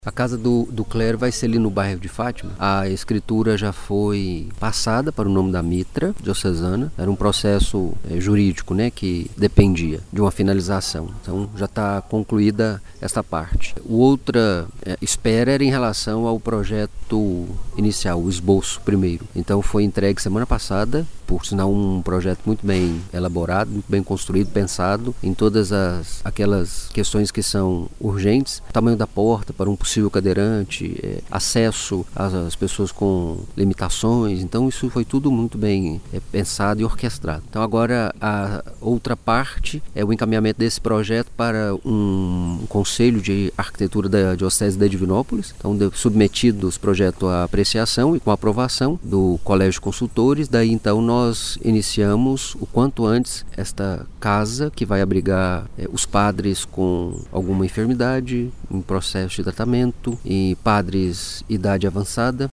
A casa do clero vai ser ali no bairro de Fátima. A escritura já foi passada para o nome da mitra diocesana. Era um processo jurídico, né, que dependia de uma finalização. Então já está concluída essa parte. Outra espera era em relação ao projeto inicial, o esboço primeiro. Então foi entregue semana passada, por sinal um projeto muito bem elaborado, muito bem construído, pensado em todas aquelas questões que são urgentes. O tamanho da porta para um possível cadeirante, acesso às pessoas com limitações. Então isso foi tudo muito bem pensado e orquestrado. Então agora a outra parte é o encaminhamento desse projeto para um conselho de arquitetura da Diocese de Divinópolis. Então submetido os projetos à apreciação e com a aprovação do Colégio de Consultores. Daí então nós iniciamos o quanto antes esta casa que vai abrigar os padres com alguma enfermidade, em processo de tratamento, e padres idade avançada,